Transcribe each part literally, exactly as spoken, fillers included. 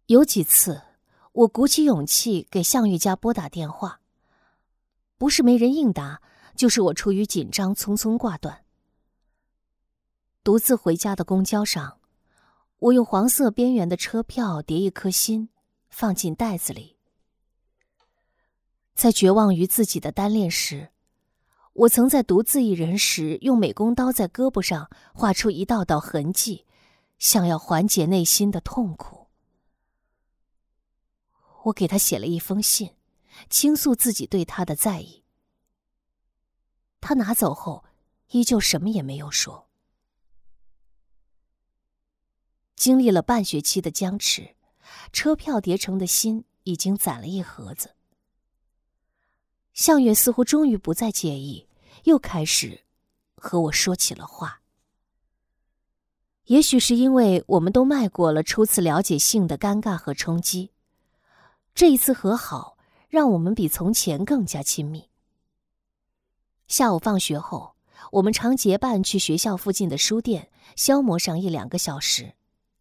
有几次，我鼓起勇气给向月家拨打电话，不是没人应答，就是我出于紧张匆匆挂断。独自回家的公交上，我用黄色边缘的车票叠一颗心，放进袋子里。在绝望于自己的单恋时，我曾在独自一人时用美工刀在胳膊上画出一道道痕迹，想要缓解内心的痛苦。我给他写了一封信，倾诉自己对他的在意。他拿走后，依旧什么也没有说。经历了半学期的僵持，车票叠成的心已经攒了一盒子。向月似乎终于不再介意，又开始和我说起了话。也许是因为我们都迈过了初次了解性的尴尬和冲击，这一次和好让我们比从前更加亲密。下午放学后，我们常结伴去学校附近的书店消磨上一两个小时。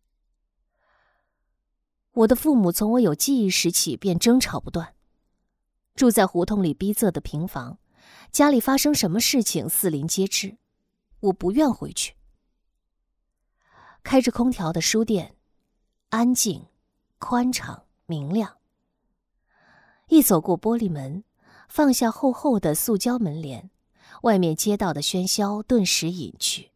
我的父母从我有记忆时起便争吵不断，住在胡同里逼仄的平房，家里发生什么事情四邻皆知，我不愿回去。开着空调的书店，安静、宽敞、明亮。一走过玻璃门，放下厚厚的塑胶门帘，外面街道的喧嚣顿时隐去。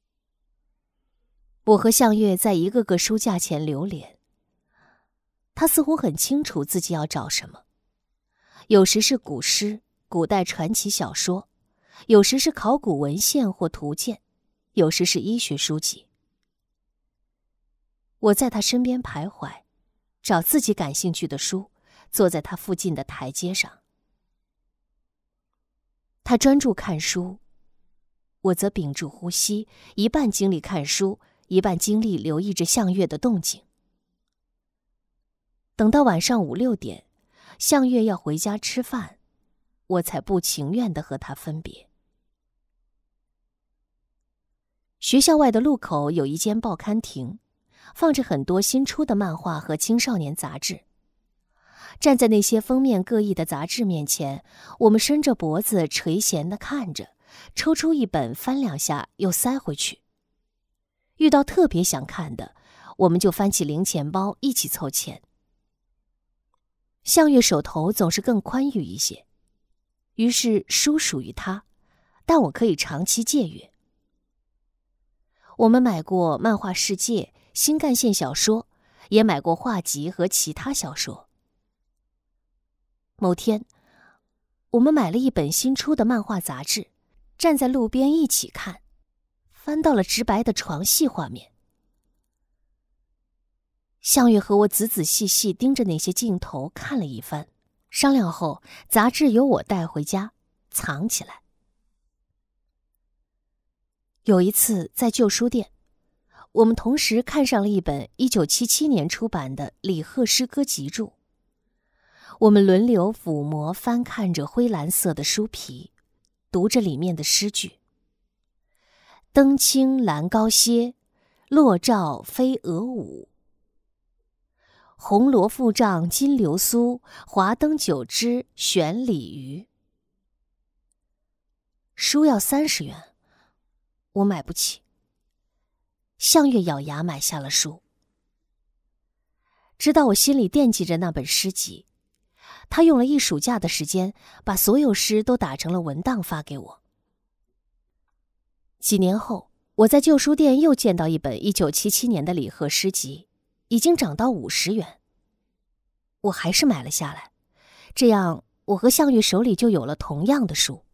我和向月在一个个书架前流连，他似乎很清楚自己要找什么，有时是古诗、古代传奇小说，有时是考古文献或图鉴，有时是医学书籍。我在他身边徘徊，找自己感兴趣的书，坐在他附近的台阶上。他专注看书，我则屏住呼吸，一半精力看书，一半精力留意着向月的动静。等到晚上五六点，向月要回家吃饭，我才不情愿地和他分别。学校外的路口有一间报刊亭，放着很多新出的漫画和青少年杂志。站在那些封面各异的杂志面前，我们伸着脖子垂涎地看着，抽出一本翻两下又塞回去。遇到特别想看的，我们就翻起零钱包一起凑钱。向月手头总是更宽裕一些，于是书属于他，但我可以长期借阅。我们买过《漫画世界》、新干线小说，也买过画集和其他小说。某天，我们买了一本新出的漫画杂志，站在路边一起看，翻到了直白的床戏画面。向月和我仔仔细细盯着那些镜头看了一番，商量后，杂志由我带回家，藏起来。有一次在旧书店，我们同时看上了一本一九七七年出版的李贺诗歌集注。我们轮流抚摸翻看着灰蓝色的书皮，读着里面的诗句：灯青蓝高歇，落照飞蛾舞。红罗覆帐金流苏，华灯九支悬鲤鱼。书要三十元，我买不起。向月咬牙买下了书。知道我心里惦记着那本诗集，他用了一暑假的时间，把所有诗都打成了文档发给我。几年后，我在旧书店又见到一本一九七七年的李贺诗集，已经涨到五十元。我还是买了下来，这样我和向月手里就有了同样的书。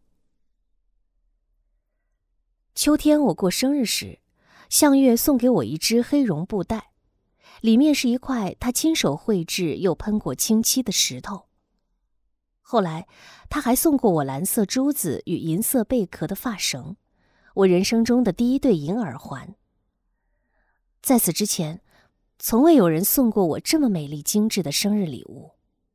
秋天我过生日时，向月送给我一只黑绒布袋，里面是一块他亲手绘制又喷过清漆的石头。后来他还送过我蓝色珠子与银色贝壳的发绳，我人生中的第一对银耳环。在此之前，从未有人送过我这么美丽精致的生日礼物。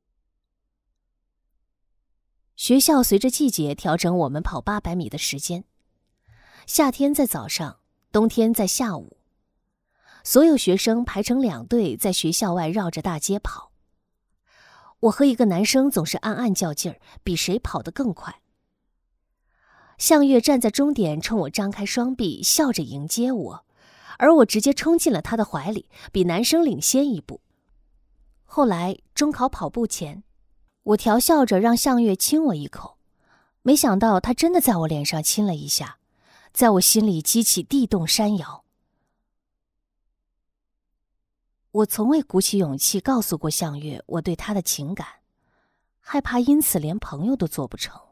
学校随着季节调整我们跑八百米的时间，夏天在早上，冬天在下午。 所有学生排成两队在学校外绕着大街跑。我和一个男生总是暗暗较劲儿，比谁跑得更快。向月站在终点，冲我张开双臂，笑着迎接我，而我直接冲进了他的怀里，比男生领先一步。后来中考跑步前，我调笑着让向月亲我一口，没想到他真的在我脸上亲了一下，在我心里激起地动山摇。我从未鼓起勇气告诉过向月我对他的情感，害怕因此连朋友都做不成。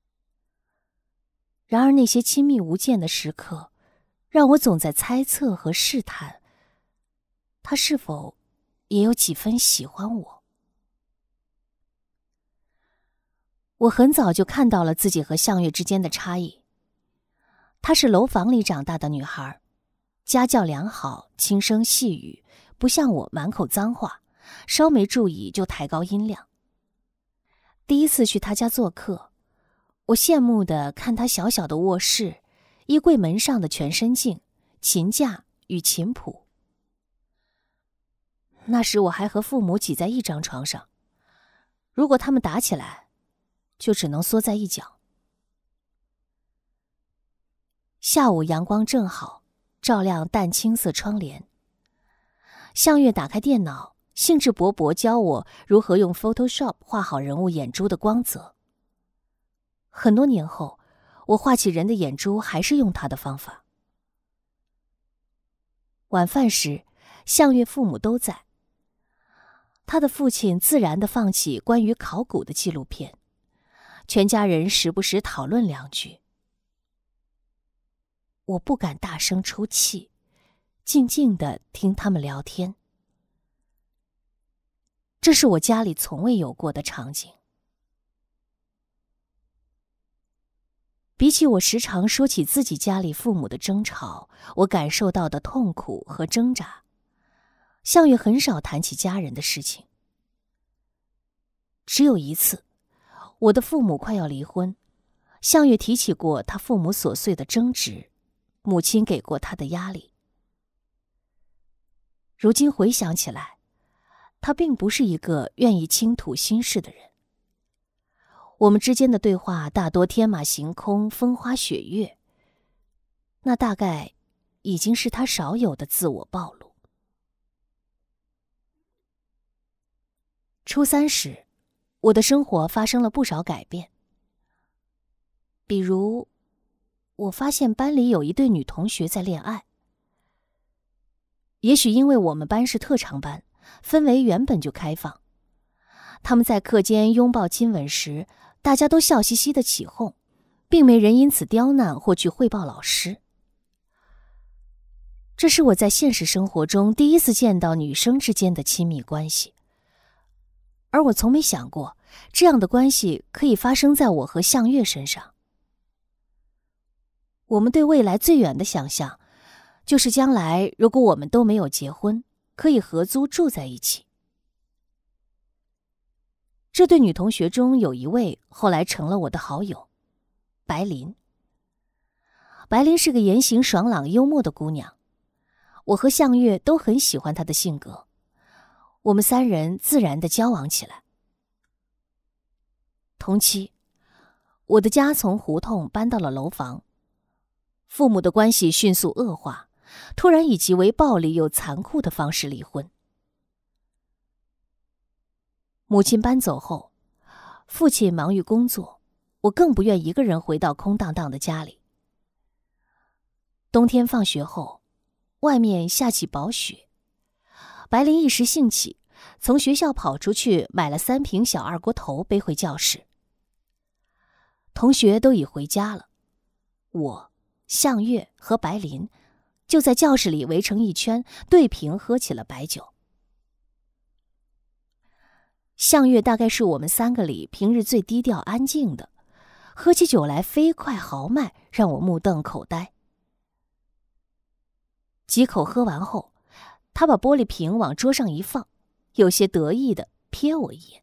然而那些亲密无间的时刻，让我总在猜测和试探，他是否也有几分喜欢我。我很早就看到了自己和向月之间的差异。她是楼房里长大的女孩，家教良好，轻声细语，不像我满口脏话，稍没注意就抬高音量。第一次去她家做客，我羡慕地看她小小的卧室，衣柜门上的全身镜、琴架与琴谱。那时我还和父母挤在一张床上，如果他们打起来，就只能缩在一角。下午阳光正好，照亮淡青色窗帘。向月打开电脑，兴致勃勃教我如何用 Photoshop 画好人物眼珠的光泽。很多年后，我画起人的眼珠还是用他的方法。晚饭时，向月父母都在。他的父亲自然地放起关于考古的纪录片，全家人时不时讨论两句。我不敢大声出气，静静地听他们聊天。这是我家里从未有过的场景。比起我时常说起自己家里父母的争吵，我感受到的痛苦和挣扎，向月很少谈起家人的事情。只有一次，我的父母快要离婚，向月提起过他父母琐碎的争执，母亲给过他的压力。如今回想起来，他并不是一个愿意倾吐心事的人。我们之间的对话大多天马行空，风花雪月，那大概已经是他少有的自我暴露。初三时，我的生活发生了不少改变。比如，我发现班里有一对女同学在恋爱。也许因为我们班是特长班，氛围原本就开放，他们在课间拥抱亲吻时，大家都笑嘻嘻的起哄，并没人因此刁难或去汇报老师。这是我在现实生活中第一次见到女生之间的亲密关系，而我从没想过这样的关系可以发生在我和向月身上。我们对未来最远的想象，就是将来如果我们都没有结婚，可以合租住在一起。这对女同学中有一位后来成了我的好友，白琳。白琳是个言行爽朗幽默的姑娘，我和向月都很喜欢她的性格，我们三人自然地交往起来。同期，我的家从胡同搬到了楼房，父母的关系迅速恶化，突然以极为暴力又残酷的方式离婚。母亲搬走后，父亲忙于工作，我更不愿一个人回到空荡荡的家里。冬天放学后，外面下起薄雪，白琳一时兴起，从学校跑出去买了三瓶小二锅头背回教室。同学都已回家了，我、向月和白琳就在教室里围成一圈，对瓶喝起了白酒。向月大概是我们三个里平日最低调安静的，喝起酒来飞快豪迈，让我目瞪口呆。几口喝完后，他把玻璃瓶往桌上一放，有些得意地瞥我一眼。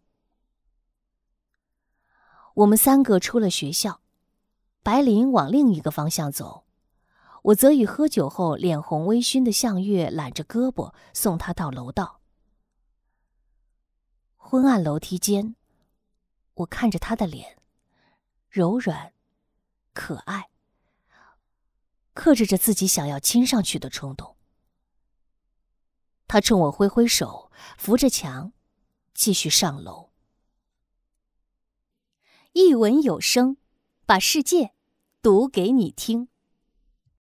我们三个出了学校，白琳往另一个方向走， 我则与喝酒后脸红微醺的向月揽着胳膊送他到楼道。昏暗楼梯间，我看着他的脸，柔软可爱，克制着自己想要亲上去的冲动。他冲我挥挥手，扶着墙继续上楼。一文有声，把世界读给你听。